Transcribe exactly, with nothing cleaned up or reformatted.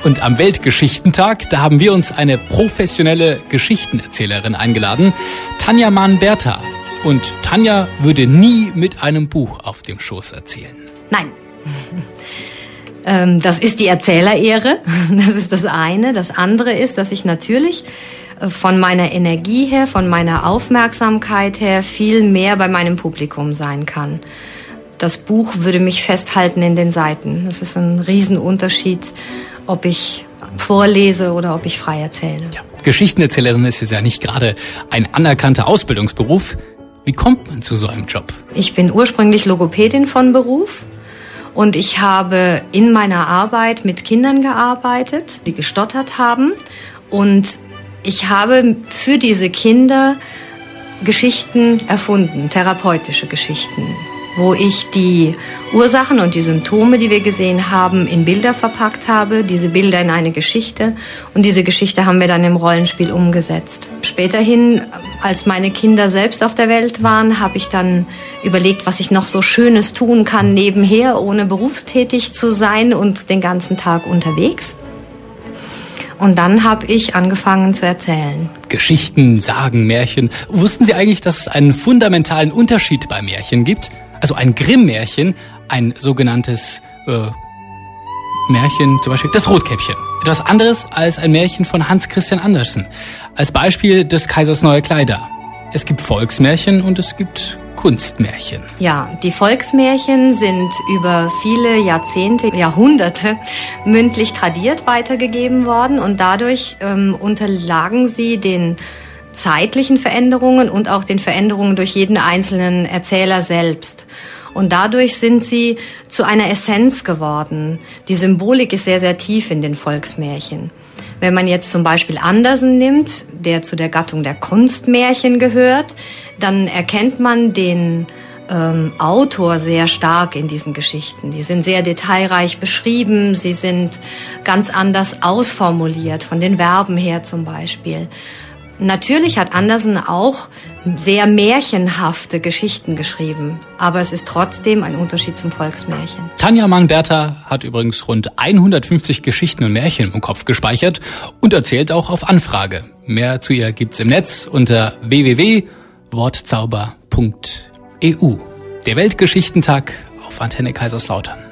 Und am Weltgeschichtentag, da haben wir uns eine professionelle Geschichtenerzählerin eingeladen, Tanja Mahn-Bertha. Und Tanja würde nie mit einem Buch auf dem Schoß erzählen. Nein. ähm, das ist die Erzählerehre. Das ist das eine. Das andere ist, dass ich natürlich von meiner Energie her, von meiner Aufmerksamkeit her viel mehr bei meinem Publikum sein kann. Das Buch würde mich festhalten in den Seiten. Das ist ein Riesenunterschied, ob ich vorlese oder ob ich frei erzähle. Ja, Geschichtenerzählerin ist jetzt ja nicht gerade ein anerkannter Ausbildungsberuf. Wie kommt man zu so einem Job? Ich bin ursprünglich Logopädin von Beruf und ich habe in meiner Arbeit mit Kindern gearbeitet, die gestottert haben. Und ich habe für diese Kinder Geschichten erfunden, therapeutische Geschichten, wo ich die Ursachen und die Symptome, die wir gesehen haben, in Bilder verpackt habe, diese Bilder in eine Geschichte, und diese Geschichte haben wir dann im Rollenspiel umgesetzt. Späterhin, als meine Kinder selbst auf der Welt waren, habe ich dann überlegt, was ich noch so Schönes tun kann nebenher, ohne berufstätig zu sein und den ganzen Tag unterwegs. Und dann habe ich angefangen zu erzählen. Geschichten, Sagen, Märchen. Wussten Sie eigentlich, dass es einen fundamentalen Unterschied bei Märchen gibt? Also ein Grimm-Märchen, ein sogenanntes äh, Märchen, zum Beispiel das Rotkäppchen. Etwas anderes als ein Märchen von Hans Christian Andersen. Als Beispiel des Kaisers neue Kleider. Es gibt Volksmärchen und es gibt Kunstmärchen. Ja, die Volksmärchen sind über viele Jahrzehnte, Jahrhunderte mündlich tradiert weitergegeben worden und dadurch ähm, unterlagen sie den zeitlichen Veränderungen und auch den Veränderungen durch jeden einzelnen Erzähler selbst. Und dadurch sind sie zu einer Essenz geworden. Die Symbolik ist sehr, sehr tief in den Volksmärchen. Wenn man jetzt zum Beispiel Andersen nimmt, der zu der Gattung der Kunstmärchen gehört, dann erkennt man den ähm, Autor sehr stark in diesen Geschichten. Die sind sehr detailreich beschrieben, sie sind ganz anders ausformuliert, von den Verben her zum Beispiel. Natürlich hat Andersen auch sehr märchenhafte Geschichten geschrieben, aber es ist trotzdem ein Unterschied zum Volksmärchen. Tanja Mahn-Bertha hat übrigens rund hundertfünfzig Geschichten und Märchen im Kopf gespeichert und erzählt auch auf Anfrage. Mehr zu ihr gibt's im Netz unter w w w punkt wortzauber punkt e u. Der Weltgeschichtentag auf Antenne Kaiserslautern.